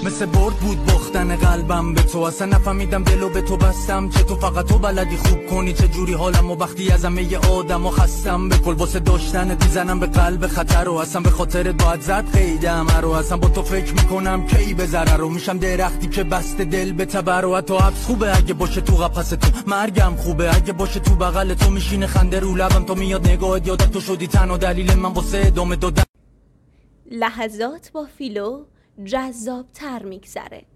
مثل برد بود باختن قلبم به تو، اصلا نفهمیدم دلو به تو بستم، چه تو فقط تو بلدی خوب کنی، چه جوری حالم و وقتی از همه آدم و خستم، به کل واسه داشتن میزنم به قلب خطر و اصلا به خاطر باید زد قیدم رو، اصلا با تو فکر میکنم کی به ضرر رو، میشم درختی که بسته دل به تبر و حتی حبس خوبه اگه باشه تو قفس تو، مرگم خوبه اگه باشه تو بغل تو، میشینه خنده رو لبم تو میاد نگاهت یادم تو شدی تنها دلیل من واسه ادامه دادن. لحظات با فیلو جذاب تر میگذره.